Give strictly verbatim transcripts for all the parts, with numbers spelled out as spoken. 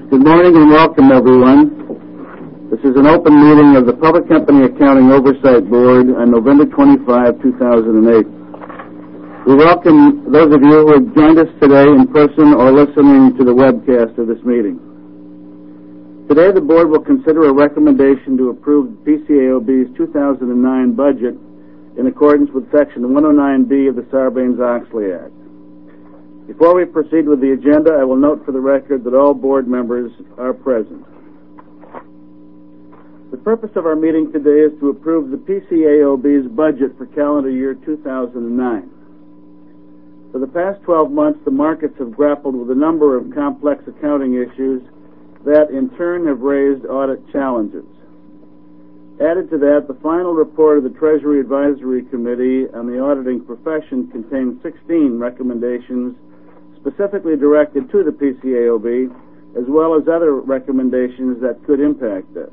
Good morning and welcome, everyone. This is an open meeting of the Public Company Accounting Oversight Board on November twenty-fifth, two thousand eight. We welcome those of you who have joined us today in person or listening to the webcast of this meeting. Today, the Board will consider a recommendation to approve P C A O B's two thousand nine budget in accordance with Section one oh nine B of the Sarbanes-Oxley Act. Before we proceed with the agenda, I will note for the record that all board members are present. The purpose of our meeting today is to approve the P C A O B's budget for calendar year two thousand nine. For the past twelve months, the markets have grappled with a number of complex accounting issues that, in turn, have raised audit challenges. Added to that, the final report of the Treasury Advisory Committee on the auditing profession contains sixteen recommendations specifically directed to the P C A O B, as well as other recommendations that could impact this.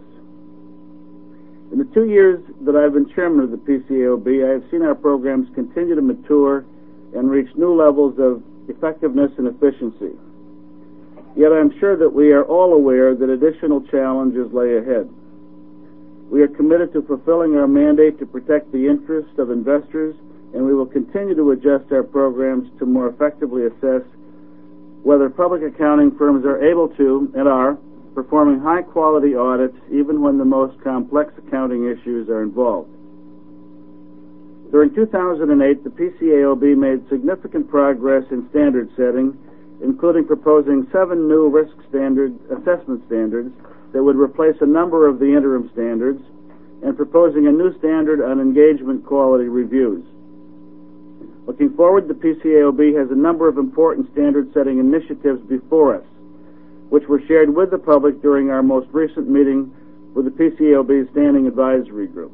In the two years that I've been chairman of the P C A O B, I have seen our programs continue to mature and reach new levels of effectiveness and efficiency. Yet I'm sure that we are all aware that additional challenges lay ahead. We are committed to fulfilling our mandate to protect the interests of investors, and we will continue to adjust our programs to more effectively assess whether public accounting firms are able to, and are, performing high-quality audits even when the most complex accounting issues are involved. During two thousand eight, the P C A O B made significant progress in standard setting, including proposing seven new risk standard assessment standards that would replace a number of the interim standards, and proposing a new standard on engagement quality reviews. Looking forward, the P C A O B has a number of important standard-setting initiatives before us, which were shared with the public during our most recent meeting with the P C A O B Standing Advisory Group.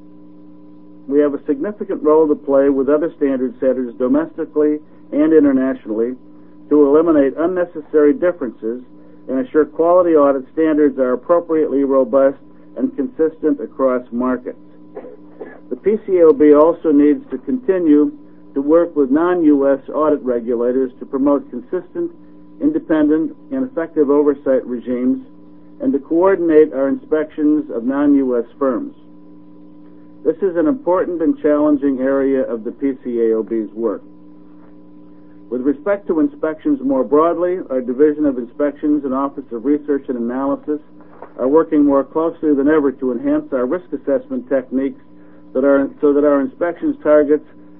We have a significant role to play with other standard setters domestically and internationally to eliminate unnecessary differences and assure quality audit standards are appropriately robust and consistent across markets. The P C A O B also needs to continue to work with non-U S audit regulators to promote consistent, independent, and effective oversight regimes, and to coordinate our inspections of non-U S firms. This is an important and challenging area of the P C A O B's work. With respect to inspections more broadly, our Division of Inspections and Office of Research and Analysis are working more closely than ever to enhance our risk assessment techniques that are, so that our inspections targets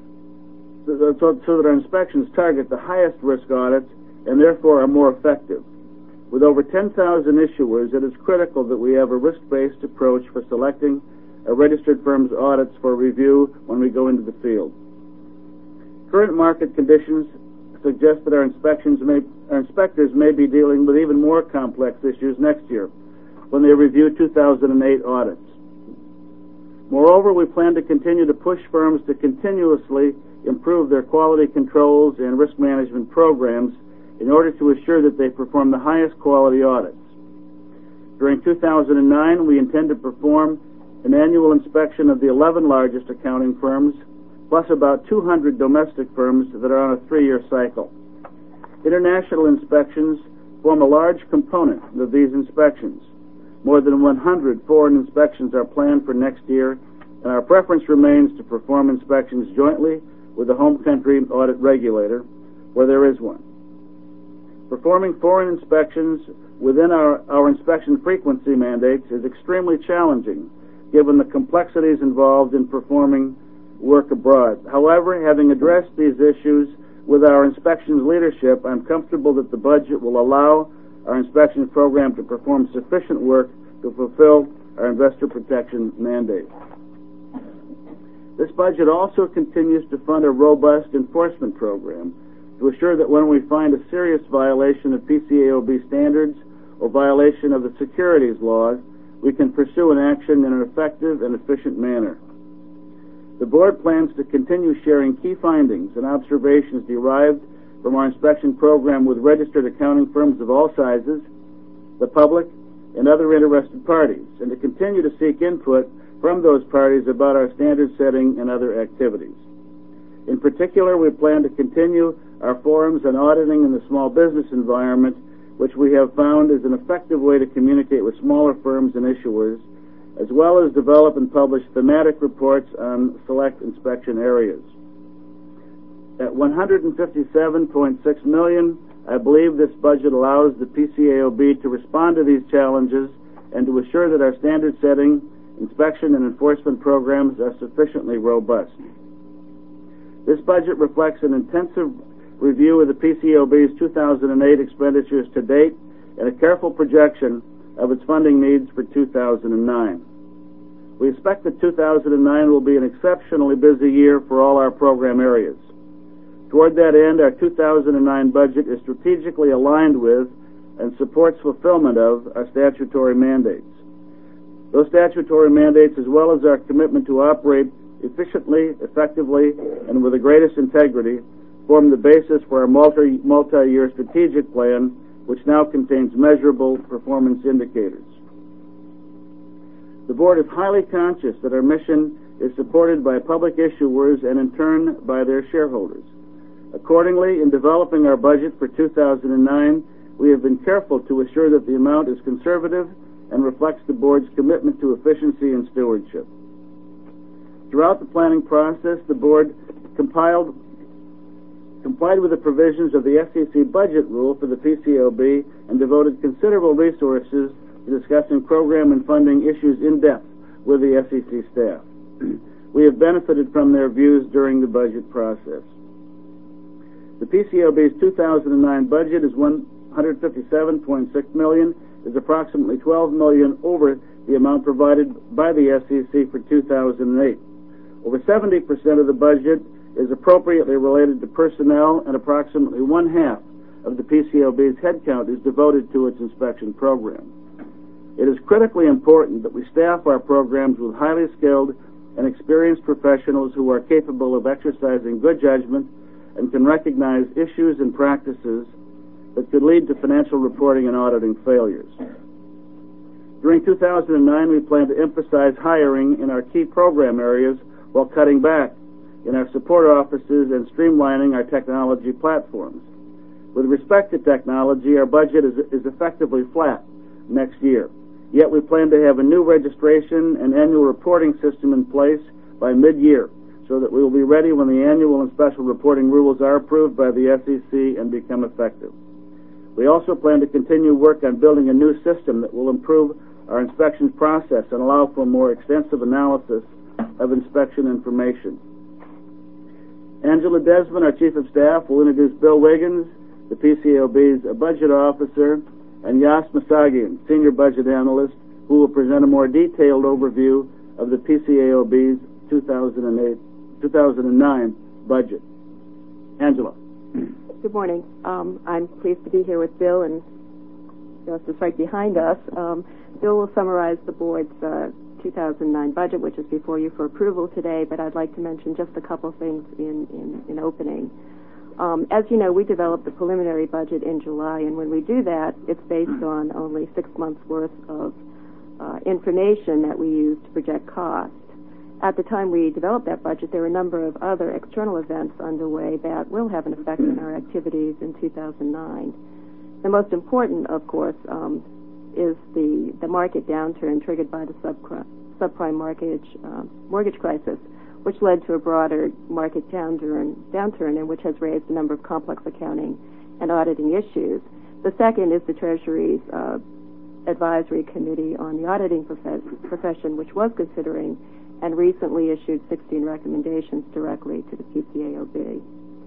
so, so that our inspections target the highest risk audits and therefore are more effective. With over ten thousand issuers, it is critical that we have a risk-based approach for selecting a registered firm's audits for review when we go into the field. Current market conditions suggest that our inspections may, our inspectors may be dealing with even more complex issues next year when they review two thousand eight audits. Moreover, we plan to continue to push firms to continuously improve their quality controls and risk management programs in order to assure that they perform the highest quality audits. During two thousand nine, we intend to perform an annual inspection of the eleven largest accounting firms, plus about two hundred domestic firms that are on a three-year cycle. International inspections form a large component of these inspections. More than one hundred foreign inspections are planned for next year, and our preference remains to perform inspections jointly with the home country audit regulator, where there is one. Performing foreign inspections within our, our inspection frequency mandates is extremely challenging, given the complexities involved in performing work abroad. However, having addressed these issues with our inspections leadership, I'm comfortable that the budget will allow our inspection program to perform sufficient work to fulfill our investor protection mandate. This budget also continues to fund a robust enforcement program to assure that when we find a serious violation of P C A O B standards or violation of the securities laws, we can pursue an action in an effective and efficient manner. The Board plans to continue sharing key findings and observations derived from our inspection program with registered accounting firms of all sizes, the public, and other interested parties, and to continue to seek input from those parties about our standard setting and other activities. In particular, we plan to continue our forums on auditing in the small business environment which we have found is an effective way to communicate with smaller firms and issuers, as well as develop and publish thematic reports on select inspection areas. At one hundred fifty-seven point six million dollars, I believe this budget allows the P C A O B to respond to these challenges and to assure that our standard setting, inspection, and enforcement programs are sufficiently robust. This budget reflects an intensive review of the P C A O B's two thousand eight expenditures to date and a careful projection of its funding needs for two thousand nine. We expect that two thousand nine will be an exceptionally busy year for all our program areas. Toward that end, our two thousand nine budget is strategically aligned with and supports fulfillment of our statutory mandates. Those statutory mandates, as well as our commitment to operate efficiently, effectively, and with the greatest integrity, form the basis for our multi, multi-year strategic plan, which now contains measurable performance indicators. The Board is highly conscious that our mission is supported by public issuers and, in turn, by their shareholders. Accordingly, in developing our budget for two thousand nine, we have been careful to assure that the amount is conservative and reflects the Board's commitment to efficiency and stewardship. Throughout the planning process, the Board compiled, complied with the provisions of the S E C budget rule for the P C A O B and devoted considerable resources to discussing program and funding issues in depth with the S E C staff. We have benefited from their views during the budget process. The P C A O B's two thousand nine budget is one hundred fifty-seven point six million dollars, is approximately twelve million dollars over the amount provided by the S E C for two thousand eight. Over seventy percent of the budget is appropriately related to personnel, and approximately one half of the P C A O B's headcount is devoted to its inspection program. It is critically important that we staff our programs with highly skilled and experienced professionals who are capable of exercising good judgment and can recognize issues and practices that could lead to financial reporting and auditing failures. During two thousand nine, we plan to emphasize hiring in our key program areas while cutting back in our support offices and streamlining our technology platforms. With respect to technology, our budget is, is effectively flat next year. Yet we plan to have a new registration and annual reporting system in place by mid-year, so that we will be ready when the annual and special reporting rules are approved by the S E C and become effective. We also plan to continue work on building a new system that will improve our inspection process and allow for more extensive analysis of inspection information. Angela Desmond, our Chief of Staff, will introduce Bill Wiggins, the P C A O B's Budget Officer, and Yas Masagian, Senior Budget Analyst, who will present a more detailed overview of the P C A O B's two thousand eight two thousand nine budget. Angela. Good morning. Um, I'm pleased to be here with Bill, and Justice right behind us. Um, Bill will summarize the board's uh, two thousand nine budget, which is before you for approval today, but I'd like to mention just a couple things in, in, in opening. Um, as you know, we developed the preliminary budget in July, and when we do that, it's based on only six months' worth of uh, information that we use to project cost. At the time we developed that budget, there were a number of other external events underway that will have an effect on our activities in two thousand nine. The most important, of course, um, is the, the market downturn triggered by the subprime, subprime mortgage, uh, mortgage crisis, which led to a broader market downturn, downturn and which has raised a number of complex accounting and auditing issues. The second is the Treasury's uh, Advisory Committee on the Auditing prof- Profession, which was considering and recently issued sixteen recommendations directly to the P C A O B.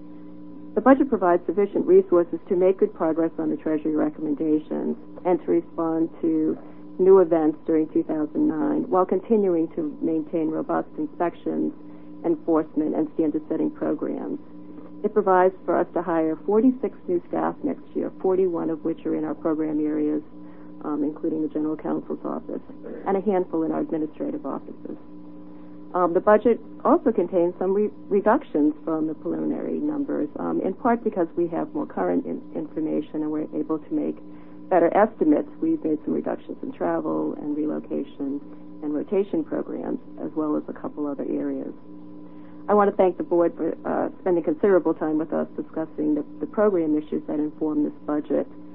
The budget provides sufficient resources to make good progress on the Treasury recommendations and to respond to new events during two thousand nine while continuing to maintain robust inspections, enforcement, and standard-setting programs. It provides for us to hire forty-six new staff next year, forty-one of which are in our program areas, um, including the General Counsel's office, and a handful in our administrative offices. Um, the budget also contains some re- reductions from the preliminary numbers, um, in part because we have more current in- information and we're able to make better estimates. We've made some reductions in travel and relocation and rotation programs, as well as a couple other areas. I want to thank the board for uh, spending considerable time with us discussing the, the program issues that inform this budget. The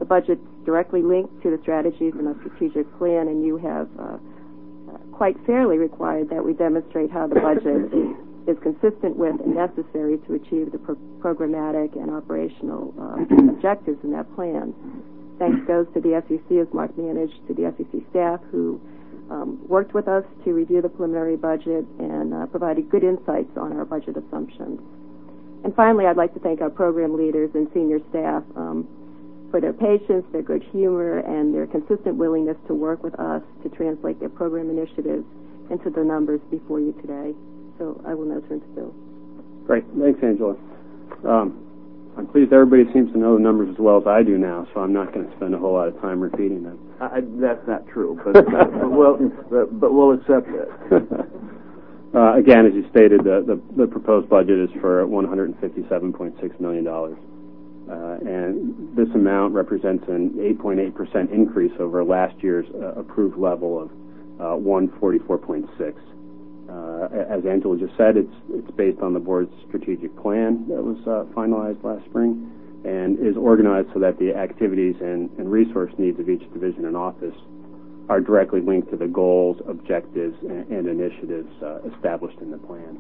The budget's directly linked to the strategies in our strategic plan, and you have uh, quite fairly required that we demonstrate how the budget is consistent with and necessary to achieve the pro- programmatic and operational uh, objectives in that plan. Thanks goes to the S E C, as Mark managed, to the S E C staff who um, worked with us to review the preliminary budget and uh, provided good insights on our budget assumptions. And finally, I'd like to thank our program leaders and senior staff um, for their patience, their good humor, and their consistent willingness to work with us to translate their program initiatives into the numbers before you today. So I will now turn to Bill. Great. Thanks, Angela. Um, I'm pleased everybody seems to know the numbers as well as I do now, so I'm not going to spend a whole lot of time repeating them. I, that's not true, but, but, we'll, but, but we'll accept that. uh, again, as you stated, the, the, the proposed budget is for one hundred fifty-seven point six million dollars. Uh, and this amount represents an eight point eight percent increase over last year's uh, approved level of uh, one forty-four point six. Uh, as Angela just said, it's it's based on the board's strategic plan that was uh, finalized last spring and is organized so that the activities and, and resource needs of each division and office are directly linked to the goals, objectives, and, and initiatives uh, established in the plan.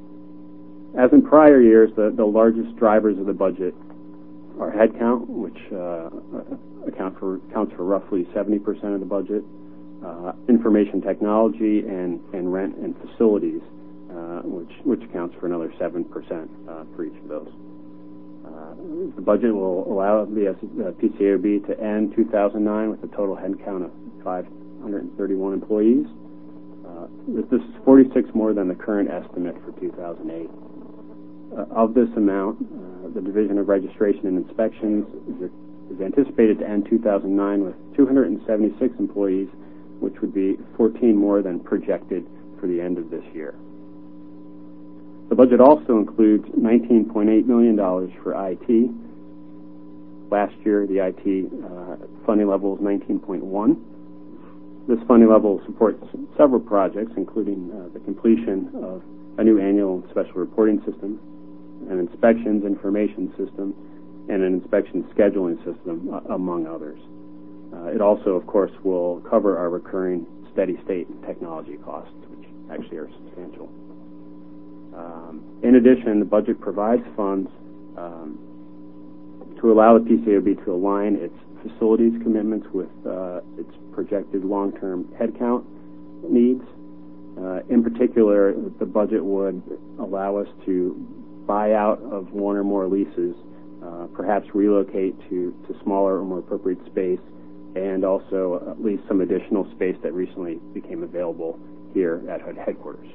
As in prior years, the, the largest drivers of the budget are headcount, which uh, account for accounts for roughly seventy percent of the budget. Uh, information technology and, and rent and facilities, uh, which which accounts for another seven percent uh, for each of those. Uh, the budget will allow the uh, P C A O B to end two thousand nine with a total headcount of five hundred thirty-one employees. Uh, this, this is forty-six more than the current estimate for two thousand eight. Uh, of this amount, uh, the Division of Registration and Inspections is, is anticipated to end two thousand nine with two hundred seventy-six employees, which would be fourteen more than projected for the end of this year. The budget also includes nineteen point eight million dollars for I T. Last year, the I T uh, funding level was nineteen point one. This funding level supports several projects, including uh, the completion of a new annual and special reporting system, an inspections information system, and an inspection scheduling system, uh, among others. Uh, it also, of course, will cover our recurring steady-state technology costs, which actually are substantial. Um, in addition, the budget provides funds um, to allow the P C A O B to align its facilities commitments with uh, its projected long-term headcount needs. Uh, in particular, the budget would allow us to buy out of one or more leases, uh, perhaps relocate to, to smaller or more appropriate space, and also at least some additional space that recently became available here at headquarters.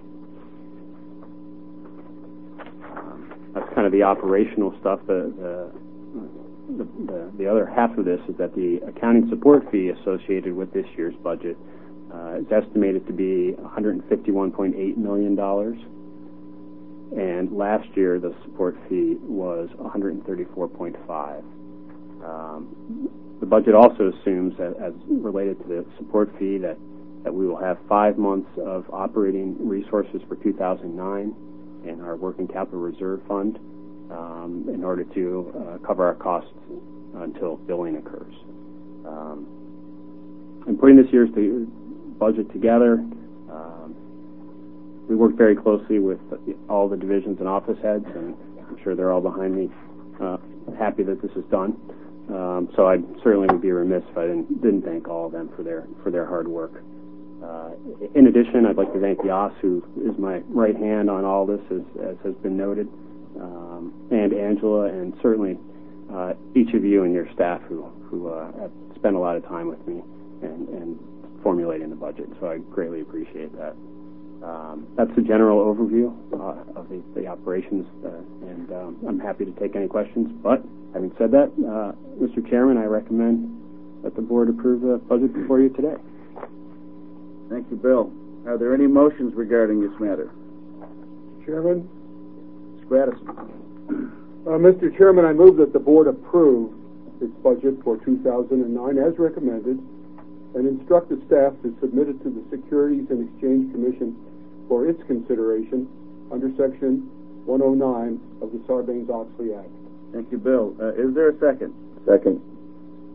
Um, that's kind of the operational stuff. The, the, the, the, the other half of this is that the accounting support fee associated with this year's budget uh, is estimated to be one hundred fifty-one point eight million dollars. And last year, the support fee was one hundred thirty-four point five. Um, The budget also assumes, that, as related to the support fee, that, that we will have five months of operating resources for two thousand nine in our working capital reserve fund um, in order to uh, cover our costs until billing occurs. Um, in putting this year's budget together, um, we worked very closely with all the divisions and office heads, and I'm sure they're all behind me, uh, happy that this is done. Um, so I certainly would be remiss if I didn't, didn't thank all of them for their for their hard work. Uh, in addition, I'd like to thank Yas, who is my right hand on all this, as, as has been noted, um, and Angela, and certainly uh, each of you and your staff who who uh, have spent a lot of time with me and, and formulating the budget. So I greatly appreciate that. Um, that's the general overview uh, of the, the operations, uh, and um, I'm happy to take any questions. But having said that, uh, Mister Chairman, I recommend that the board approve the budget before you today. Thank you, Bill. Are there any motions regarding this matter? Chairman? Gradison. Uh, Mister Chairman, I move that the board approve its budget for two thousand nine as recommended and instruct the staff to submit it to the Securities and Exchange Commission for its consideration under Section one oh nine of the Sarbanes-Oxley Act. Thank you, Bill. Uh, is there a second? Second.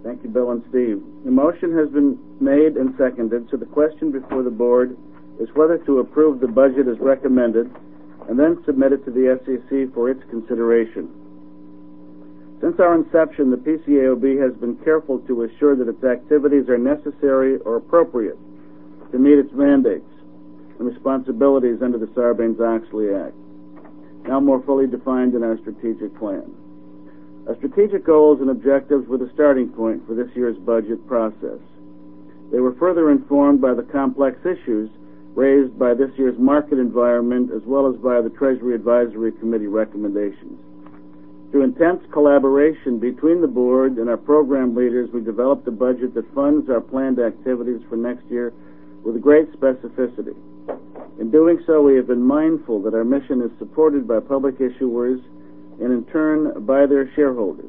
Thank you, Bill and Steve. The motion has been made and seconded, so the question before the board is whether to approve the budget as recommended and then submit it to the S E C for its consideration. Since our inception, the P C A O B has been careful to assure that its activities are necessary or appropriate to meet its mandates and responsibilities under the Sarbanes-Oxley Act, now more fully defined in our strategic plan. Our strategic goals and objectives were the starting point for this year's budget process. They were further informed by the complex issues raised by this year's market environment as well as by the Treasury Advisory Committee recommendations. Through intense collaboration between the board and our program leaders, we developed a budget that funds our planned activities for next year with great specificity. In doing so, we have been mindful that our mission is supported by public issuers and in turn by their shareholders.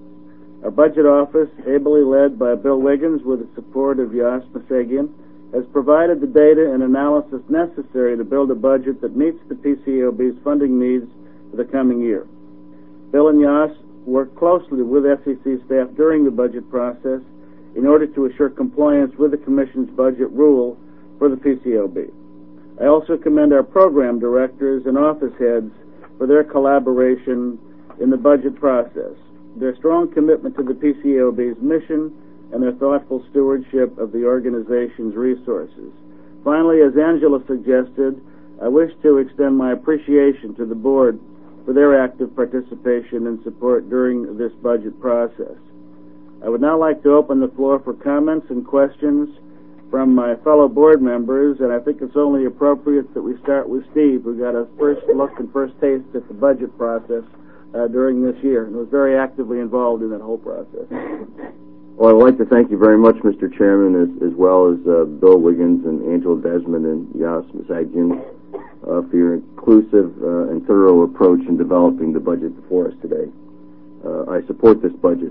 Our budget office, ably led by Bill Wiggins with the support of Yas Masagian, has provided the data and analysis necessary to build a budget that meets the P C A O B's funding needs for the coming year. Bill and Yas worked closely with S E C staff during the budget process in order to assure compliance with the Commission's budget rule for the P C A O B. I also commend our program directors and office heads for their collaboration in the budget process, their strong commitment to the P C A O B's mission, and their thoughtful stewardship of the organization's resources. Finally, as Angela suggested, I wish to extend my appreciation to the board for their active participation and support during this budget process. I would now like to open the floor for comments and questions from my fellow board members, and I think it's only appropriate that we start with Steve, who got a first look and first taste at the budget process uh, during this year and was very actively involved in that whole process. Well, I'd like to thank you very much, Mister Chairman, as, as well as uh, Bill Wiggins and Angela Desmond and Yas Masagian uh, for your inclusive uh, and thorough approach in developing the budget before us today. Uh, I support this budget.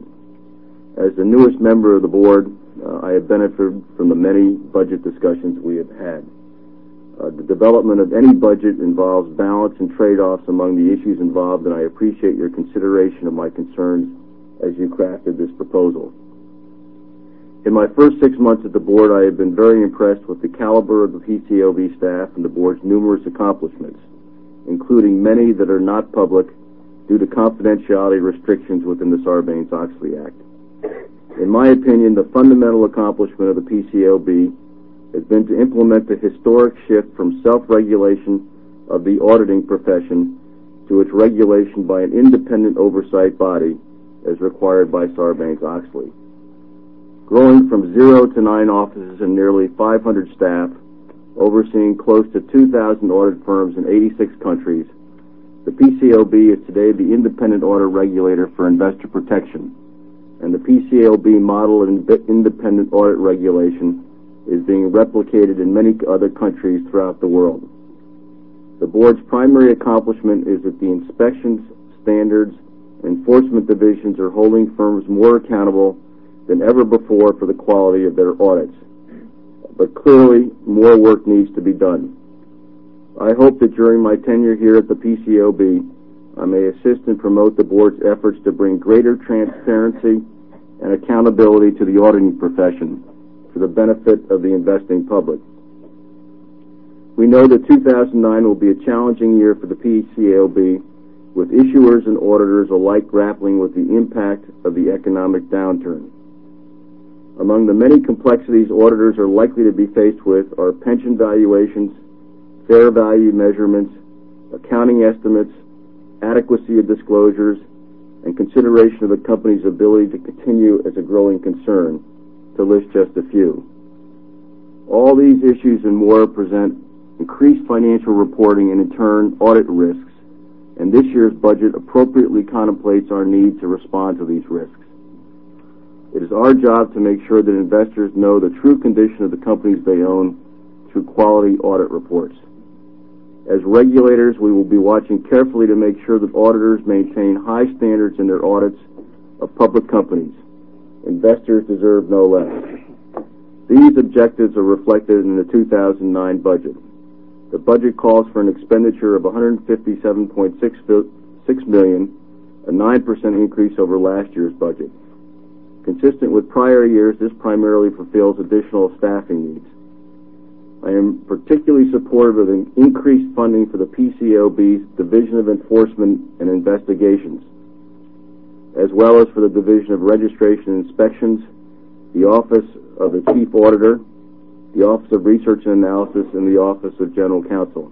As the newest member of the board, uh, I have benefited from the many budget discussions we have had. Uh, the development of any budget involves balance and trade-offs among the issues involved, and I appreciate your consideration of my concerns as you crafted this proposal. In my first six months at the board, I have been very impressed with the caliber of the P C A O B staff and the board's numerous accomplishments, including many that are not public due to confidentiality restrictions within the Sarbanes-Oxley Act. In my opinion, the fundamental accomplishment of the P C A O B has been to implement the historic shift from self-regulation of the auditing profession to its regulation by an independent oversight body as required by Sarbanes-Oxley. Growing from zero to nine offices and nearly five hundred staff, overseeing close to two thousand audit firms in eighty-six countries, the P C A O B is today the independent audit regulator for investor protection, and the P C A O B model and independent audit regulation is being replicated in many other countries throughout the world. The board's primary accomplishment is that the inspections, standards, and enforcement divisions are holding firms more accountable than ever before for the quality of their audits. But clearly, more work needs to be done. I hope that during my tenure here at the P C A O B, I may assist and promote the board's efforts to bring greater transparency and accountability to the auditing profession for the benefit of the investing public. We know that two thousand nine will be a challenging year for the P C A O B, with issuers and auditors alike grappling with the impact of the economic downturn. Among the many complexities auditors are likely to be faced with are pension valuations, fair value measurements, accounting estimates, adequacy of disclosures, and consideration of the company's ability to continue as a growing concern, to list just a few. All these issues and more present increased financial reporting and, in turn, audit risks, and this year's budget appropriately contemplates our need to respond to these risks. It is our job to make sure that investors know the true condition of the companies they own through quality audit reports. As regulators, we will be watching carefully to make sure that auditors maintain high standards in their audits of public companies. Investors deserve no less. These objectives are reflected in the two thousand nine budget. The budget calls for an expenditure of one hundred fifty-seven point six million dollars, a nine percent increase over last year's budget. Consistent with prior years, this primarily fulfills additional staffing needs. I am particularly supportive of an increased funding for the P C A O B's Division of Enforcement and Investigations, as well as for the Division of Registration and Inspections, the Office of the Chief Auditor, the Office of Research and Analysis, and the Office of General Counsel.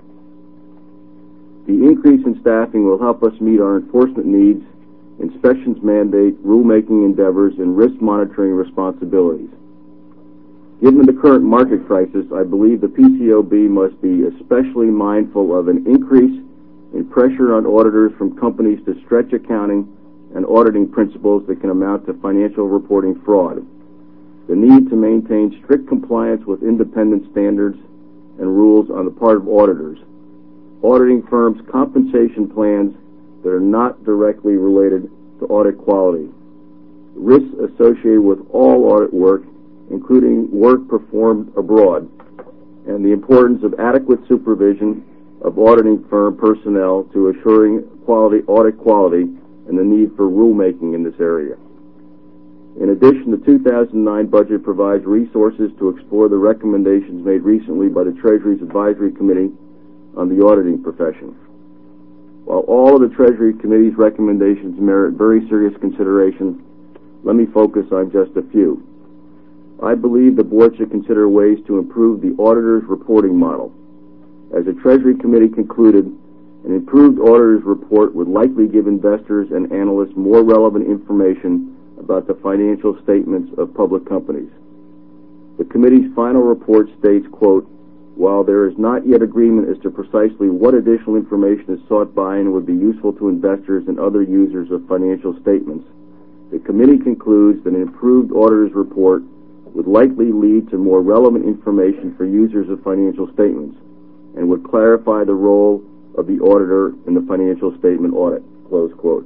The increase in staffing will help us meet our enforcement needs, inspections mandate, rulemaking endeavors, and risk monitoring responsibilities. Given the current market crisis, I believe the P C A O B must be especially mindful of an increase in pressure on auditors from companies to stretch accounting and auditing principles that can amount to financial reporting fraud, the need to maintain strict compliance with independent standards and rules on the part of auditors, auditing firms' compensation plans that are not directly related to audit quality, risks associated with all audit work, including work performed abroad, and the importance of adequate supervision of auditing firm personnel to assuring quality, audit quality, and the need for rulemaking in this area. In addition, the two thousand nine budget provides resources to explore the recommendations made recently by the Treasury's Advisory Committee on the auditing profession. While all of the Treasury Committee's recommendations merit very serious consideration, let me focus on just a few. I believe the Board should consider ways to improve the auditor's reporting model. As the Treasury Committee concluded, an improved auditor's report would likely give investors and analysts more relevant information about the financial statements of public companies. The committee's final report states, quote, "While there is not yet agreement as to precisely what additional information is sought by and would be useful to investors and other users of financial statements, the committee concludes that an improved auditor's report would likely lead to more relevant information for users of financial statements and would clarify the role of the auditor in the financial statement audit," close quote.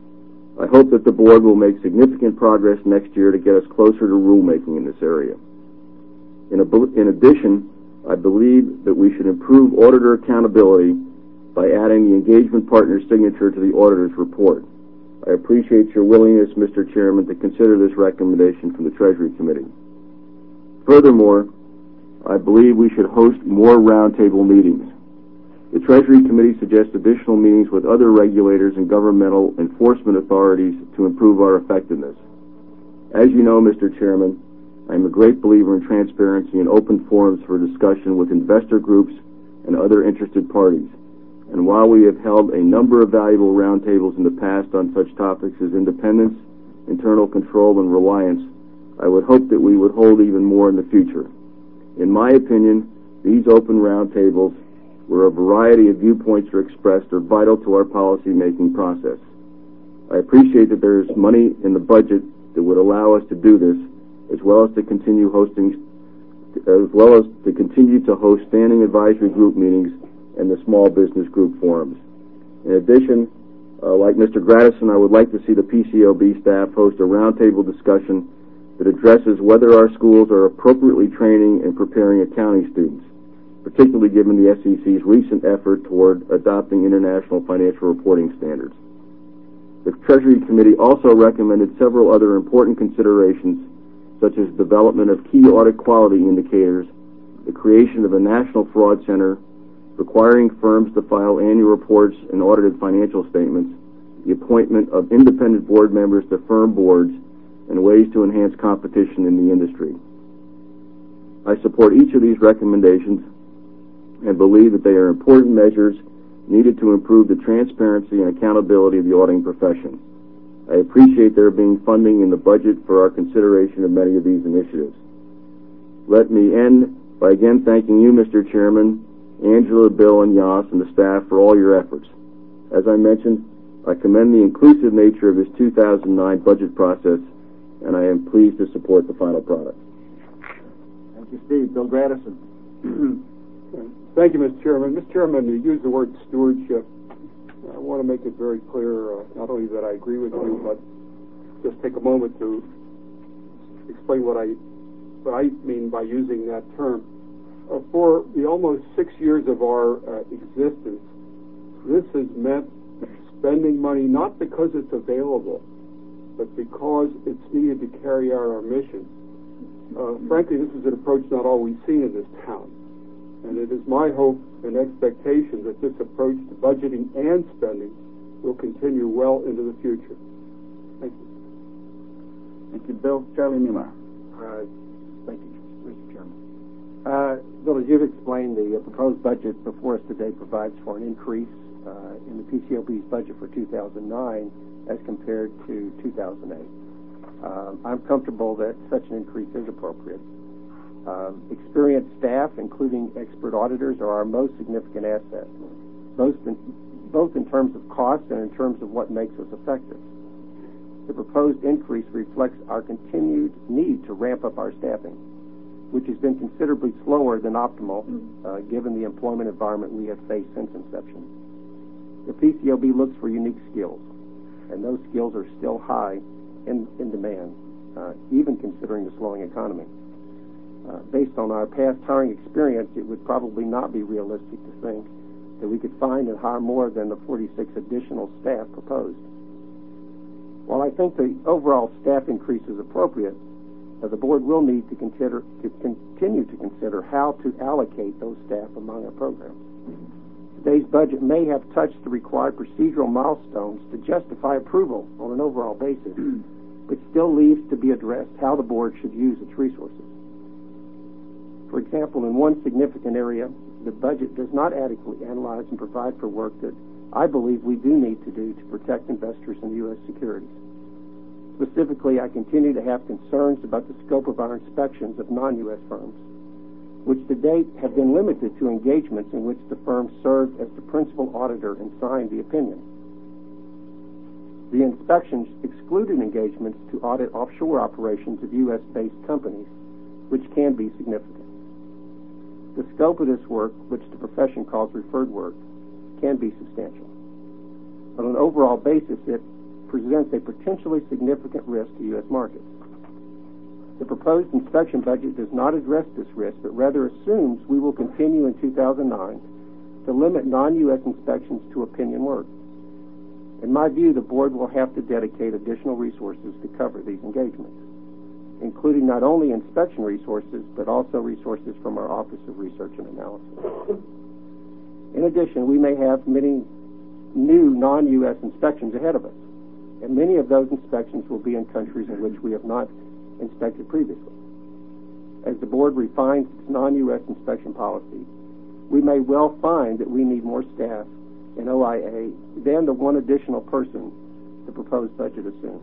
I hope that the Board will make significant progress next year to get us closer to rulemaking in this area. In, a, in addition, I believe that we should improve auditor accountability by adding the engagement partner's signature to the auditor's report. I appreciate your willingness, Mister Chairman, to consider this recommendation from the Treasury Committee. Furthermore, I believe we should host more roundtable meetings. The Treasury Committee suggests additional meetings with other regulators and governmental enforcement authorities to improve our effectiveness. As you know, Mister Chairman, I am a great believer in transparency and open forums for discussion with investor groups and other interested parties. And while we have held a number of valuable roundtables in the past on such topics as independence, internal control, and reliance, I would hope that we would hold even more in the future. In my opinion, these open roundtables, where a variety of viewpoints are expressed, are vital to our policy-making process. I appreciate that there is money in the budget that would allow us to do this, as well as to continue hosting, as well as to continue to host standing advisory group meetings and the small business group forums. In addition, uh, like Mister Gradison, I would like to see the P C A O B staff host a roundtable discussion that addresses whether our schools are appropriately training and preparing accounting students, particularly given the S E C's recent effort toward adopting international financial reporting standards. The Treasury Committee also recommended several other important considerations, such as development of key audit quality indicators, the creation of a national fraud center, requiring firms to file annual reports and audited financial statements, the appointment of independent board members to firm boards, and ways to enhance competition in the industry. I support each of these recommendations and believe that they are important measures needed to improve the transparency and accountability of the auditing profession. I appreciate there being funding in the budget for our consideration of many of these initiatives. Let me end by again thanking you, Mister Chairman, Angela, Bill, and Yas, and the staff for all your efforts. As I mentioned, I commend the inclusive nature of this two thousand nine budget process, and I am pleased to support the final product. Thank you, Steve. Bill Gradison. Thank you, Mister Chairman. Mister Chairman, you used the word stewardship. I want to make it very clear, uh, not only that I agree with you, but just take a moment to explain what I what I mean by using that term. Uh, for the almost six years of our uh, existence, this has meant spending money not because it's available, but because it's needed to carry out our mission. Uh, frankly, this is an approach not always seen in this town. And it is my hope and expectation that this approach to budgeting and spending will continue well into the future. Thank you. Thank you, Bill. Charlie Newmar. Uh, thank you, Mister Chairman. Uh, Bill, as you've explained, the uh, proposed budget before us today provides for an increase uh, in the P C O B's budget for two thousand nine as compared to two thousand eight. Um, I'm comfortable that such an increase is appropriate. Um, experienced staff, including expert auditors, are our most significant asset, both in, both in terms of cost and in terms of what makes us effective. The proposed increase reflects our continued need to ramp up our staffing, which has been considerably slower than optimal uh, given the employment environment we have faced since inception. The P C O B looks for unique skills, and those skills are still high in, in demand, uh, even considering the slowing economy. Uh, based on our past hiring experience, it would probably not be realistic to think that we could find and hire more than the forty-six additional staff proposed. While I think the overall staff increase is appropriate, uh, the board will need to consider to continue to consider how to allocate those staff among our programs. Today's budget may have touched the required procedural milestones to justify approval on an overall basis, but still leaves to be addressed how the board should use its resources. For example, in one significant area, the budget does not adequately analyze and provide for work that I believe we do need to do to protect investors in U S securities. Specifically, I continue to have concerns about the scope of our inspections of non-U S firms, which to date have been limited to engagements in which the firm served as the principal auditor and signed the opinion. The inspections excluded engagements to audit offshore operations of U S-based companies, which can be significant. The scope of this work, which the profession calls referred work, can be substantial. On an overall basis, it presents a potentially significant risk to U S markets. The proposed inspection budget does not address this risk, but rather assumes we will continue in two thousand nine to limit non-U S inspections to opinion work. In my view, the board will have to dedicate additional resources to cover these engagements, including not only inspection resources, but also resources from our Office of Research and Analysis. In addition, we may have many new non-U S inspections ahead of us, and many of those inspections will be in countries in which we have not inspected previously. As the board refines its non-U S inspection policy, we may well find that we need more staff in O I A than the one additional person the proposed budget assumes.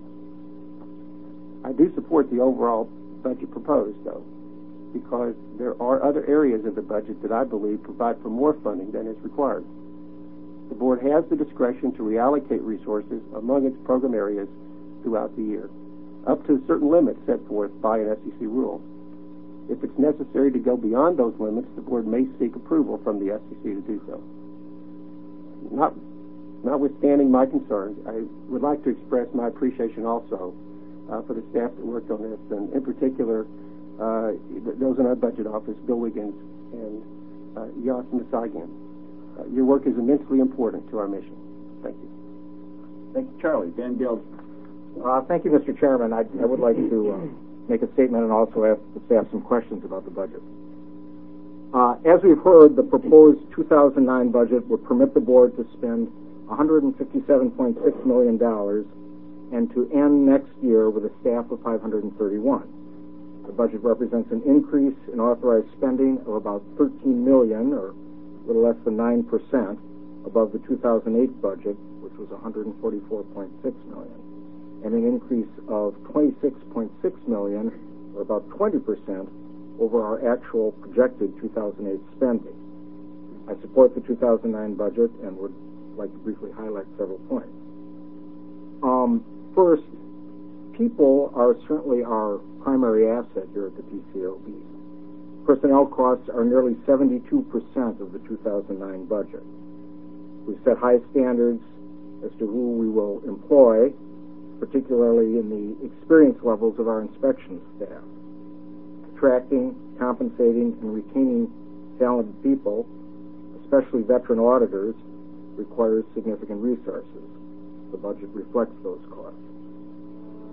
I do support the overall budget proposed, though, because there are other areas of the budget that I believe provide for more funding than is required. The board has the discretion to reallocate resources among its program areas throughout the year, up to certain limits set forth by an S E C rule. If it's necessary to go beyond those limits, the board may seek approval from the S E C to do so. Not, notwithstanding my concerns, I would like to express my appreciation also uh, for the staff that worked on this, and in particular, uh, those in our budget office, Bill Wiggins and uh, Yas Masagian. Uh, your work is immensely important to our mission. Thank you. Thank you, Charlie. Dan Gill. Uh, thank you, Mister Chairman. I, I would like to uh, make a statement and also ask the staff some questions about the budget. Uh, as we've heard, the proposed two thousand nine budget would permit the board to spend one hundred fifty-seven point six million dollars and to end next year with a staff of five hundred thirty-one. The budget represents an increase in authorized spending of about thirteen million dollars, or a little less than nine percent, above the two thousand eight budget, which was one hundred forty-four point six million dollars, and an increase of twenty-six point six million dollars, or about twenty percent, over our actual projected two thousand eight spending. I support the two thousand nine budget and would like to briefly highlight several points. Um, first, people are certainly our primary asset here at the P C O B. Personnel costs are nearly seventy-two percent of the two thousand nine budget. We've set high standards as to who we will employ, particularly in the experience levels of our inspection staff. Attracting, compensating, and retaining talented people, especially veteran auditors, requires significant resources. The budget reflects those costs.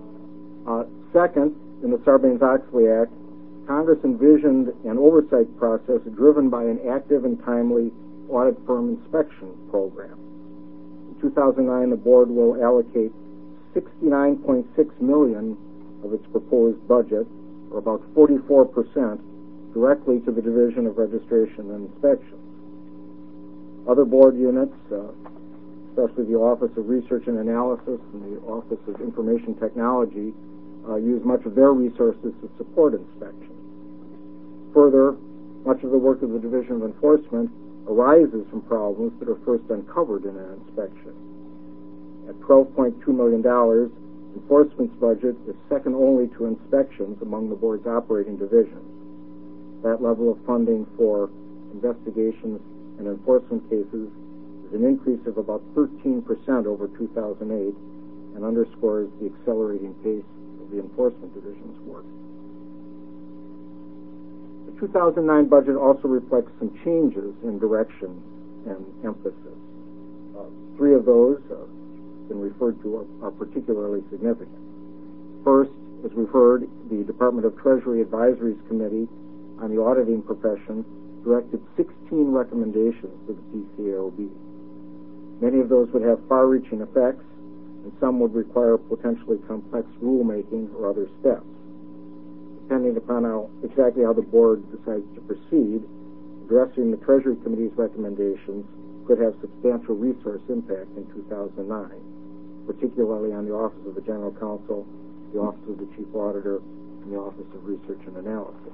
Uh, second, in the Sarbanes-Oxley Act, Congress envisioned an oversight process driven by an active and timely audit firm inspection program. In two thousand nine, the board will allocate sixty-nine point six million dollars of its proposed budget, or about forty-four percent, directly to the Division of Registration and Inspection. Other board units, uh, especially the Office of Research and Analysis and the Office of Information Technology, uh, use much of their resources to support inspection. Further, much of the work of the Division of Enforcement arises from problems that are first uncovered in an inspection. At twelve point two million dollars, Enforcement's budget is second only to inspections among the board's operating divisions. That level of funding for investigations and enforcement cases is an increase of about thirteen percent over two thousand eight and underscores the accelerating pace of the Enforcement Division's work. The two thousand nine budget also reflects some changes in direction and emphasis. Uh, three of those uh, been referred to are, are particularly significant. First, as we've heard, the Department of Treasury Advisories Committee on the Auditing Profession directed sixteen recommendations to the P C A O B. Many of those would have far-reaching effects, and some would require potentially complex rulemaking or other steps. Depending upon how exactly how the board decides to proceed, addressing the Treasury Committee's recommendations could have substantial resource impact in two thousand nine, particularly on the Office of the General Counsel, the Office of the Chief Auditor, and the Office of Research and Analysis.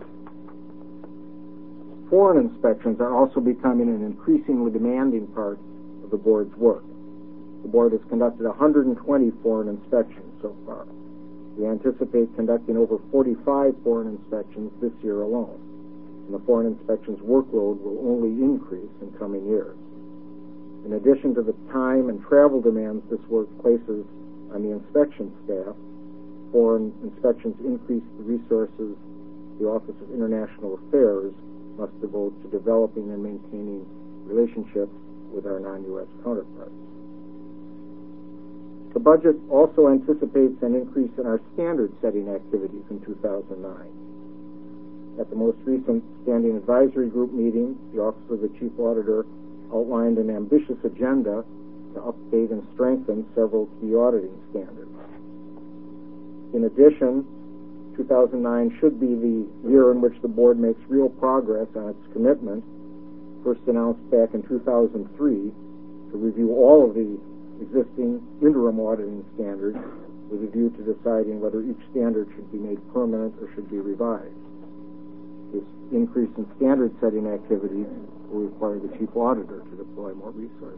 Foreign inspections are also becoming an increasingly demanding part of the board's work. The board has conducted one hundred twenty foreign inspections so far. We anticipate conducting over forty-five foreign inspections this year alone, and the foreign inspections workload will only increase in coming years. In addition to the time and travel demands this work places on the inspection staff, foreign inspections increase the resources the Office of International Affairs must devote to developing and maintaining relationships with our non-U S counterparts. The budget also anticipates an increase in our standard-setting activities in two thousand nine. At the most recent Standing Advisory Group meeting, the Office of the Chief Auditor outlined an ambitious agenda to update and strengthen several key auditing standards. In addition, two thousand nine should be the year in which the board makes real progress on its commitment, first announced back in two thousand three, to review all of the existing interim auditing standards with a view to deciding whether each standard should be made permanent or should be revised. This increase in standard-setting activities will require the Chief Auditor to deploy more resources.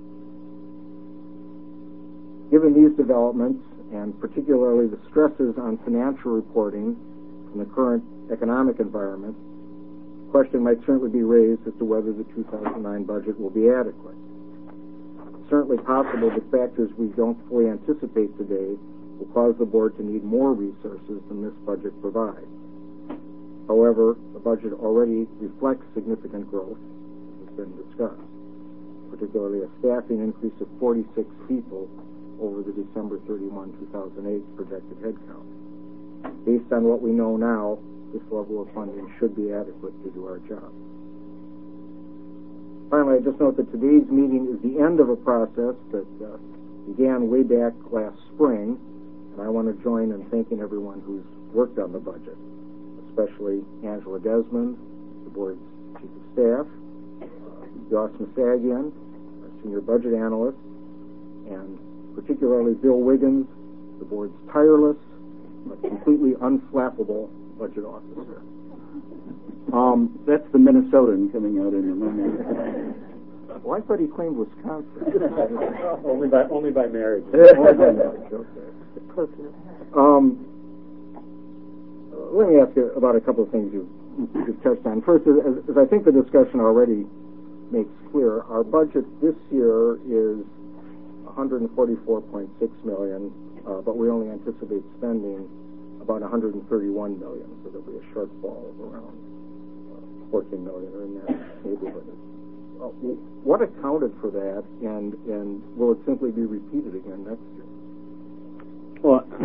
Given these developments, and particularly the stresses on financial reporting in the current economic environment, the question might certainly be raised as to whether the two thousand nine budget will be adequate. It's certainly possible that factors we don't fully anticipate today will cause the board to need more resources than this budget provides. However, the budget already reflects significant growth, as has been discussed, particularly a staffing increase of forty-six people over the December thirty-first, two thousand eight projected headcount. Based on what we know now, this level of funding should be adequate to do our job. Finally, I just note that today's meeting is the end of a process that uh, began way back last spring, and I want to join in thanking everyone who's worked on the budget, especially Angela Desmond, the board's chief of staff, uh, Yoss Masagian, our senior budget analyst, and particularly Bill Wiggins, the board's tireless but completely unflappable budget officer. Um, that's the Minnesotan coming out in your mind. Well, I thought he claimed Wisconsin. only by only by marriage. Only by marriage, okay. Close enough. Um, uh, let me ask you about a couple of things you've, you've touched on. First, as, as I think the discussion already makes clear, our budget this year is one hundred forty-four point six million dollars, uh, but we only anticipate spending about one hundred thirty-one million dollars, so there'll be a shortfall of around uh, fourteen million dollars or in that neighborhood. Uh, what accounted for that, and, and will it simply be repeated again next year? Well,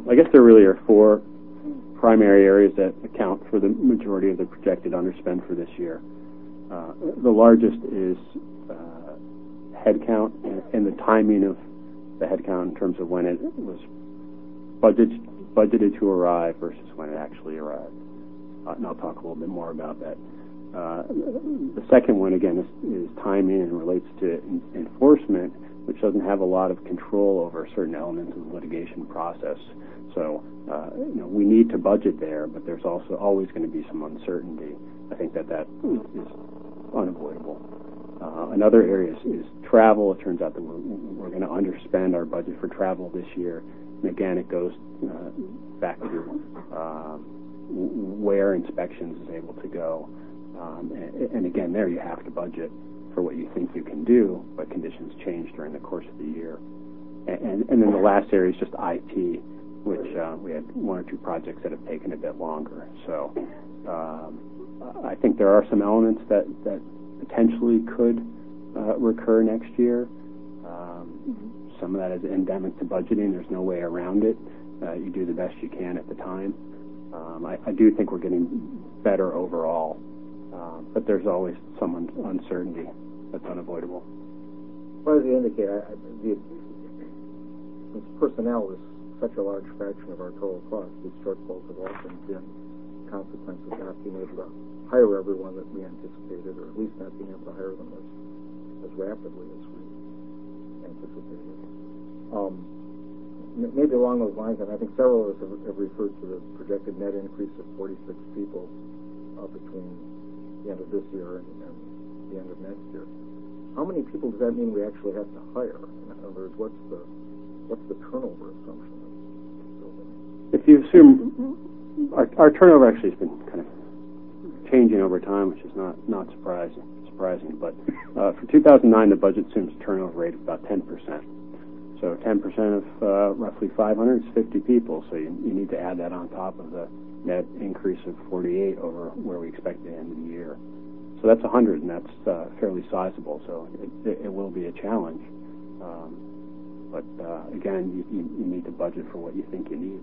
I guess there really are four primary areas that account for the majority of the projected underspend for this year. Uh, the largest is uh, headcount and, and the timing of the headcount in terms of when it was budget, budgeted to arrive versus when it actually arrived. Uh, and I'll talk a little bit more about that. Uh, the second one, again, is, is timing and relates to in, enforcement, which doesn't have a lot of control over certain elements of the litigation process. So, uh, you know, we need to budget there, but there's also always going to be some uncertainty. I think that that is unavoidable. Uh, another area is, is travel. It turns out that we're, we're going to underspend our budget for travel this year. And again, it goes uh, back to uh, where inspections is able to go. Um, and, and again, there you have to budget for what you think you can do, but conditions change during the course of the year. And, and, and then the last area is just I T, which uh, we had one or two projects that have taken a bit longer. So um, I think there are some elements that, that potentially could uh, recur next year. Um, some of that is endemic to budgeting. There's no way around it. Uh, you do the best you can at the time. Um, I, I do think we're getting better overall, uh, but there's always some un- uncertainty that's unavoidable. What does it indicate? I, I, the, since personnel is such a large fraction of our total cost, these shortfalls have often been consequences of not being able to hire everyone that we anticipated, or at least not being able to hire them as, as rapidly as we anticipated. Um, m- maybe along those lines, and I think several of us have, have referred to the projected net increase of forty-six people uh, between the end of this year and, and the end of next year. How many people does that mean we actually have to hire? In other words, what's the what's the turnover assumption? If you assume our, our turnover actually has been kind of changing over time, which is not not surprising. Surprising, but uh, for two thousand nine, the budget assumes a turnover rate of about ten percent. So ten percent of uh, roughly five hundred is fifty people. So you, you need to add that on top of the net increase of forty-eight over where we expect the end of the year. So that's one hundred, and that's uh, fairly sizable. So it, it, it will be a challenge. Um, but uh, again, you, you, you need to budget for what you think you need.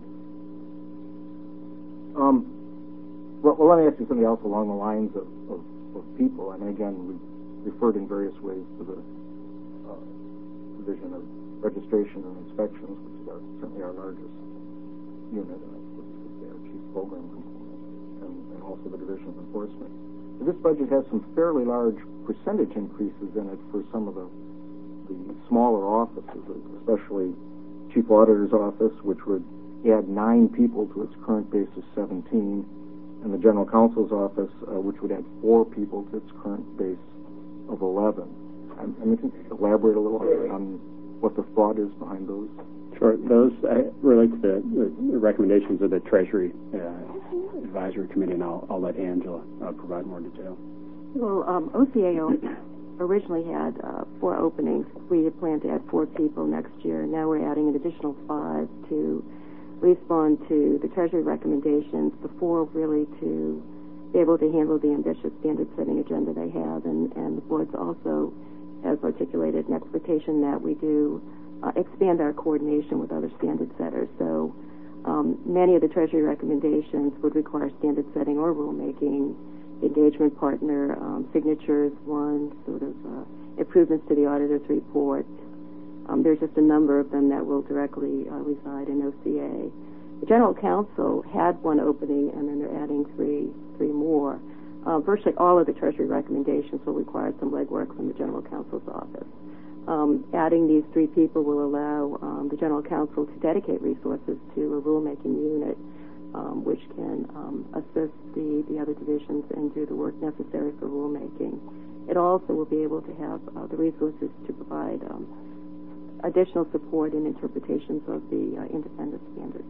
Um, well, well, let me ask you something else along the lines of, of, of people. I mean, again, we referred in various ways to the uh, division of registration and inspections, which is our, certainly our largest unit, and I would say our chief program component, and, and also the division of enforcement. But this budget has some fairly large percentage increases in it for some of the, the smaller offices, especially chief auditor's office, which would add nine people to its current base of seventeen, and the general counsel's office, uh, which would add four people to its current base of eleven. I, I mean, can you elaborate a little on what the thought is behind those? Sure. Those uh, relate to the, the recommendations of the Treasury uh, Advisory Committee, and I'll, I'll let Angela uh, provide more detail. Well, um, O C A O originally had uh, four openings. We had planned to add four people next year. Now we're adding an additional five to respond to the Treasury recommendations, the four really to be able to handle the ambitious standard-setting agenda they have, and, and the board's also has articulated an expectation that we do uh, expand our coordination with other standard setters. So um, many of the Treasury recommendations would require standard setting or rulemaking, engagement partner, um, signatures, one, sort of uh, improvements to the auditor's report. Um, there's just a number of them that will directly uh, reside in O C A. The General Counsel had one opening, and then they're adding three, three more. Uh, virtually all of the Treasury recommendations will require some legwork from the General Counsel's office. Um, adding these three people will allow um, the General Counsel to dedicate resources to a rulemaking unit, um, which can um, assist the, the other divisions and do the work necessary for rulemaking. It also will be able to have uh, the resources to provide um, additional support in interpretations of the uh, independent standards.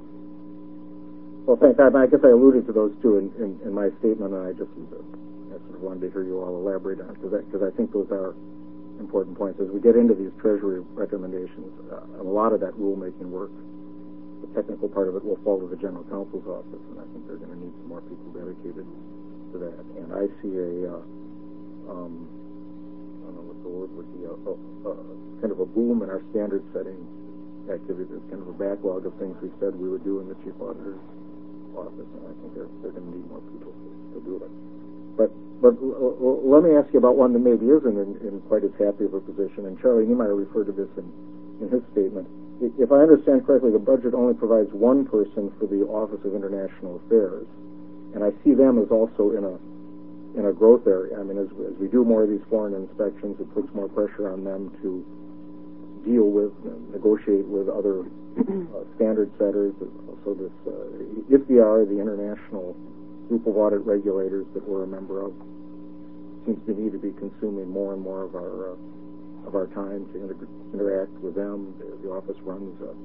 Well, thanks. I, I guess I alluded to those two in, in, in my statement, and I just uh, I sort of wanted to hear you all elaborate on it, because I, I think those are important points. As we get into these Treasury recommendations, uh, a lot of that rulemaking work, the technical part of it, will fall to the General Counsel's office, and I think they're going to need some more people dedicated to that. And I see a, uh, um, I don't know what the word would be, a, a, a kind of a boom in our standard setting activity. There's kind of a backlog of things we said we would do in the chief auditor's office, and I think they're, they're going to need more people to, to do it. But but l- l- let me ask you about one that maybe isn't in, in quite as happy of a position. And Charlie Niemeyer referred to this in, in his statement. If I understand correctly, the budget only provides one person for the Office of International Affairs, and I see them as also in a in a growth area. I mean, as, as we do more of these foreign inspections, it puts more pressure on them to deal with and negotiate with other uh, standard setters. So this uh, I F I A R, the international group of audit regulators that we're a member of, seems to me to be consuming more and more of our uh, of our time to inter- interact with them. The, the office runs a,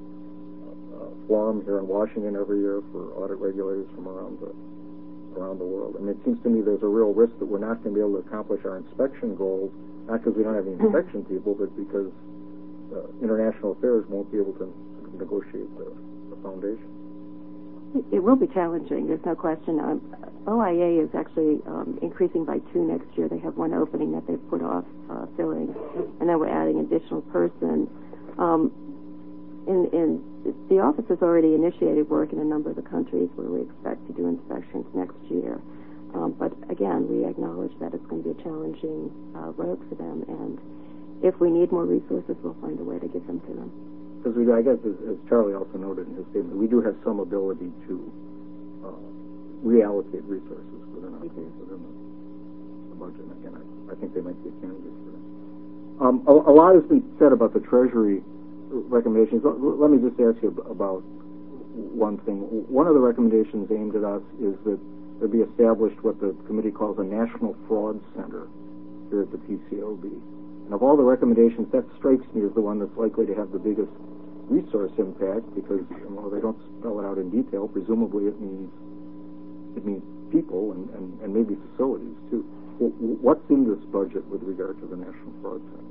a forum here in Washington every year for audit regulators from around the around the world. I mean, it seems to me there's a real risk that we're not going to be able to accomplish our inspection goals, not because we don't have any inspection people, but because uh, international affairs won't be able to negotiate the, the foundation. It will be challenging, there's no question. Um, O I A is actually um, increasing by two next year. They have one opening that they've put off uh, filling, and then we're adding an additional person. Um, in, in the office has already initiated work in a number of the countries where we expect to do inspections next year. Um, but again, we acknowledge that it's going to be a challenging uh, road for them, and if we need more resources, we'll find a way to give them to them. Because we, I guess, as, as Charlie also noted in his statement, we do have some ability to uh, reallocate resources within, our, within the, the budget. And again, I, I think they might be a candidate for that. Um, a, a lot has been said about the Treasury recommendations. Let, let me just ask you about one thing. One of the recommendations aimed at us is that there be established what the committee calls a National Fraud Center here at the P C A O B. And of all the recommendations, that strikes me as the one that's likely to have the biggest resource impact, because while they don't spell it out in detail, presumably it means it means people and, and, and maybe facilities too. What's in this budget with regard to the National Fraud Center?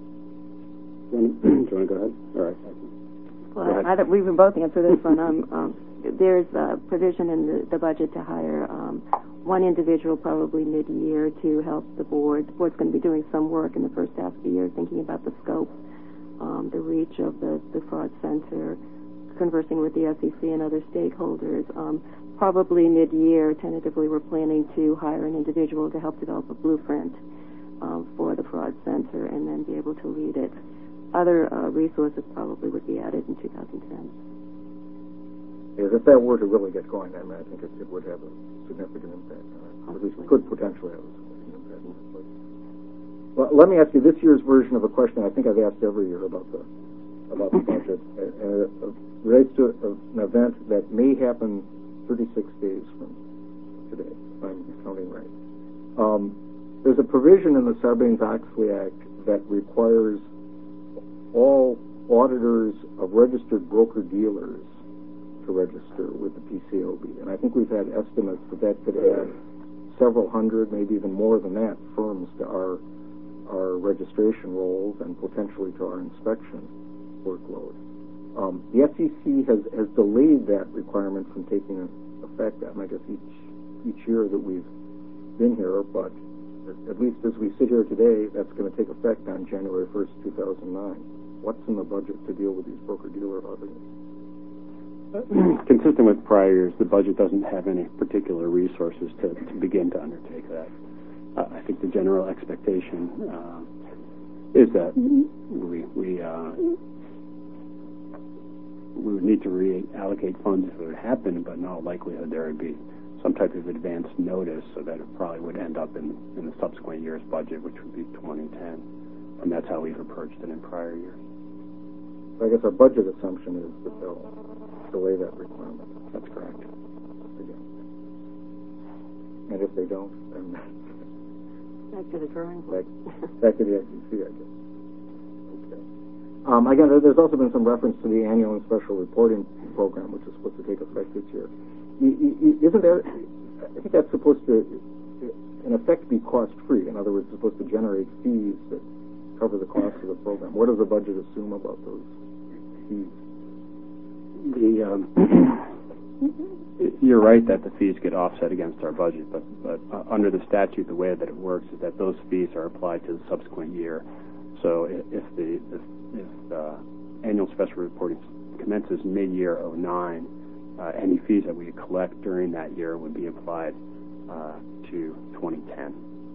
Do you want to go ahead? All right. Well, I, we can both answer this one. Um, um, there's a provision in the, the budget to hire um, one individual probably mid-year to help the board. The board's going to be doing some work in the first half of the year, thinking about the scope, um, the reach of the, the fraud center, conversing with the S E C and other stakeholders. Um, probably mid-year, tentatively, we're planning to hire an individual to help develop a blueprint um, for the fraud center and then be able to lead it. Other uh, resources probably would be added in two thousand ten. Yes, if that were to really get going, I mean, I think it, it would have a significant impact on it. At least could potentially have a significant impact on it. Well, let me ask you this year's version of a question I think I've asked every year about the about the budget. And it relates to an event that may happen thirty-six days from today, if I'm counting right. Um, there's a provision in the Sarbanes-Oxley Act that requires all auditors of registered broker-dealers to register with the P C A O B. And I think we've had estimates that that could add several hundred, maybe even more than that, firms to our our registration rolls and potentially to our inspection workload. Um, the S E C has, has delayed that requirement from taking effect, I guess, each each year that we've been here, but at least as we sit here today, that's going to take effect on January first, two thousand nine. What's in the budget to deal with these broker-dealer audits? Consistent with prior years, the budget doesn't have any particular resources to, to begin to undertake that. Uh, I think the general expectation uh, is that we we uh, we would need to reallocate funds if it would happen, but in all likelihood there would be some type of advance notice, so that it probably would end up in, in the subsequent year's budget, which would be twenty ten, and that's how we've approached it in prior years. So I guess our budget assumption is that they'll delay that requirement. That's correct. Again. And if they don't, then back to the drawing board. Back, back to the S E C, I guess. Okay. Um, again, there's also been some reference to the annual and special reporting program, which is supposed to take effect this year. Isn't that? I think that's supposed to, in effect, be cost-free. In other words, it's supposed to generate fees that cover the cost of the program. What does the budget assume about those fees? The um, you're right that the fees get offset against our budget, but, but uh, under the statute, the way that it works is that those fees are applied to the subsequent year. So if, if the if, if uh, annual special reporting commences mid-year oh nine, uh, any fees that we collect during that year would be applied uh, to twenty ten.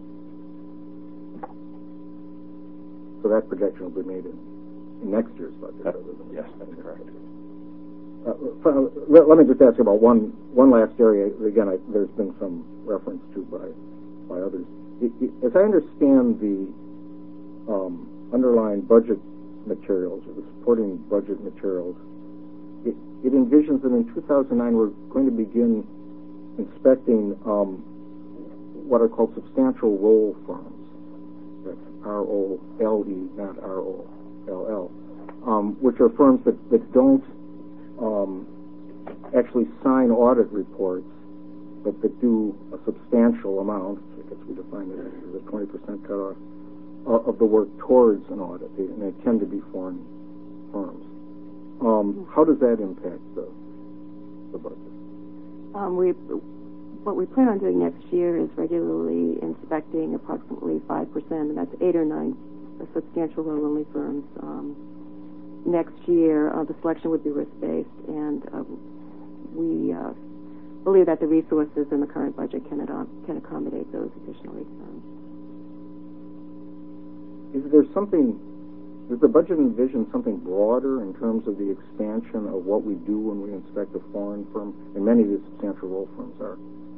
So that projection will be made in, in next year's budget. That, yes, that's correct. Uh, uh, let, let me just ask you about one one last area. Again, I, there's been some reference to by by others. It, it, as I understand the um, underlying budget materials or the supporting budget materials, it, it envisions that in two thousand nine we're going to begin inspecting um, what are called substantial role firms. That's R O L E, not R O L L, um, which are firms that, that don't um, actually sign audit reports, but that do a substantial amount, I guess we define it as a twenty percent cutoff, uh, of the work towards an audit, and they tend to be foreign firms. Um, how does that impact the, the budget? Um, we, what we plan on doing next year is regularly inspecting approximately five percent, and that's eight or nine substantial role-only firms. Um, next year, uh, the selection would be risk-based, and uh, we uh, believe that the resources in the current budget can, ad- can accommodate those additional eight firms. Is there something, does the budget envision something broader in terms of the expansion of what we do when we inspect a foreign firm? And many of these substantial role firms are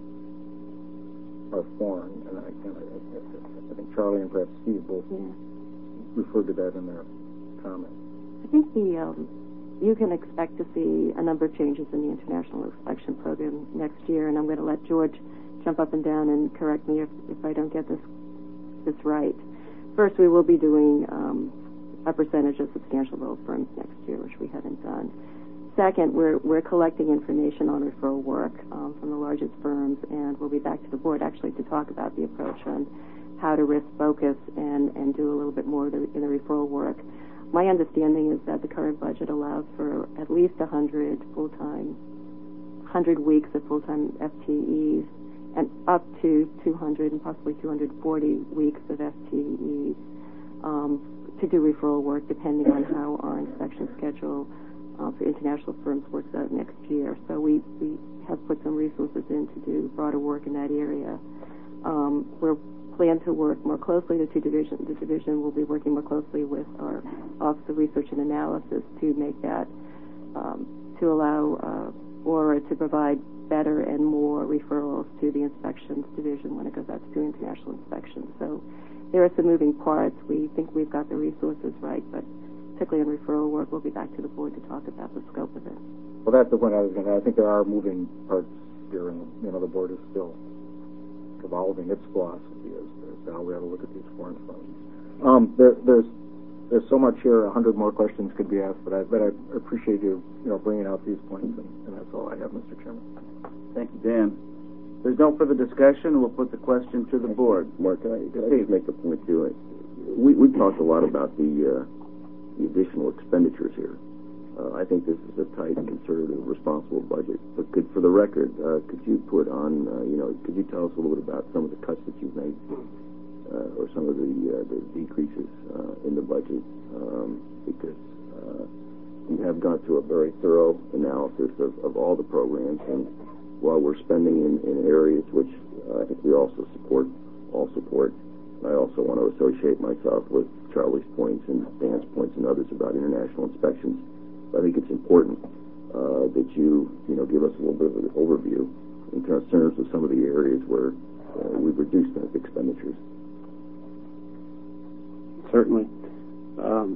are foreign, and I, and I, I think Charlie and perhaps Steve both Yeah. referred to that in their comments. I think the um, you can expect to see a number of changes in the international inspection program next year, and I'm going to let George jump up and down and correct me if, if I don't get this this right. First, we will be doing um, a percentage of substantial role firms next year, which we haven't done. Second, we're we're collecting information on referral work um, from the largest firms, and we'll be back to the board actually to talk about the approach on how to risk focus and, and do a little bit more in the referral work. My understanding is that the current budget allows for at least one hundred full-time, one hundred weeks of full-time F T Es, and up to two hundred and possibly two hundred forty weeks of F T Es um, to do referral work, depending on how our inspection schedule uh, for international firms works out next year. So we, we have put some resources in to do broader work in that area. Um, we're plan to work more closely. The two division, the division will be working more closely with our Office of Research and Analysis to make that, um, to allow uh, O R A to provide better and more referrals to the inspections division when it goes out to do international inspections. So there are some moving parts. We think we've got the resources right, but particularly in referral work, we'll be back to the board to talk about the scope of it. Well, that's the point I was going to. I think there are moving parts here, and you know the board is still evolving its philosophy as to how we ought to look at these foreign firms. Um, there, there's there's so much here. A hundred more questions could be asked, but I but I appreciate you you know bringing out these points, and, and that's all I have, Mister Chairman. Thank you, Dan. If there's no further discussion, we'll put the question to the board. Mark, can I, can I just make a point too? We we talked a lot about the uh, the additional expenditures here. Uh, I think this is a tight, conservative, responsible budget. But could, for the record, uh, could you put on, uh, you know, could you tell us a little bit about some of the cuts that you've made, uh, or some of the uh, the decreases uh, in the budget? Um, because uh, you have gone through a very thorough analysis of, of all the programs, and while we're spending in, in areas which uh, I think we also support, all support, I also want to associate myself with Charlie's points and Dan's points and others about international inspections. I think it's important uh, that you, you know, give us a little bit of an overview in terms of some of the areas where uh, we've reduced the expenditures. Certainly. Um,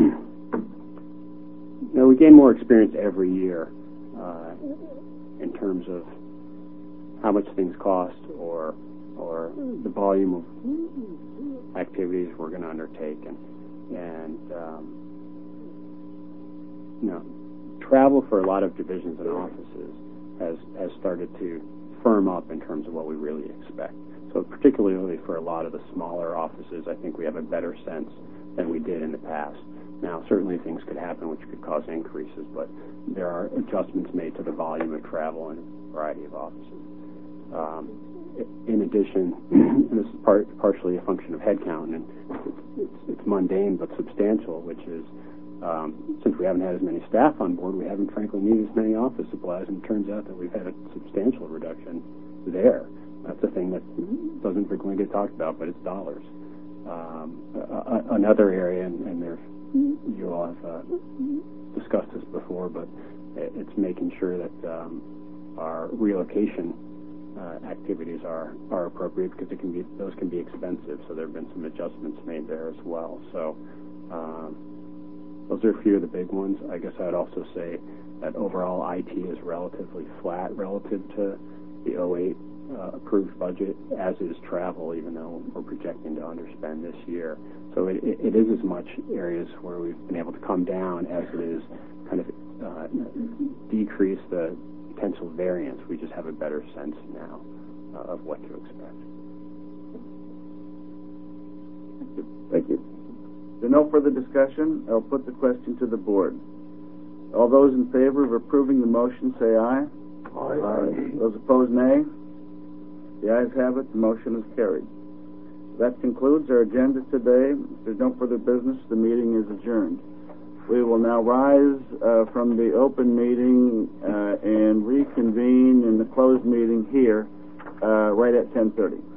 you know, we gain more experience every year uh, in terms of how much things cost or or the volume of activities we're going to undertake, and and um, you know, travel for a lot of divisions and offices has has started to firm up in terms of what we really expect. So particularly for a lot of the smaller offices, I think we have a better sense than we did in the past. Now, certainly things could happen which could cause increases, but there are adjustments made to the volume of travel in a variety of offices. Um, in addition, and this is part, partially a function of headcount, and it's, it's, it's mundane but substantial, which is Um, since we haven't had as many staff on board, we haven't frankly needed as many office supplies, and it turns out that we've had a substantial reduction there. That's a thing that doesn't frequently get talked about, but it's dollars. Um, a, a, another area, and, and there, you all have uh, discussed this before, but it's making sure that um, our relocation uh, activities are, are appropriate, because it can be those can be expensive. So there have been some adjustments made there as well. So um, those are a few of the big ones. I guess I would also say that overall I T is relatively flat relative to the oh eight uh, approved budget, as is travel, even though we're projecting to underspend this year. So it, it, it is as much areas where we've been able to come down as it is kind of uh, decrease the potential variance. We just have a better sense now uh, of what to expect. Thank you. If there's no further discussion, I'll put the question to the board. All those in favor of approving the motion say aye. Aye. Aye. Those opposed, nay. The ayes have it. The motion is carried. That concludes our agenda today. If there's no further business, the meeting is adjourned. We will now rise uh, from the open meeting uh, and reconvene in the closed meeting here uh, right at ten thirty.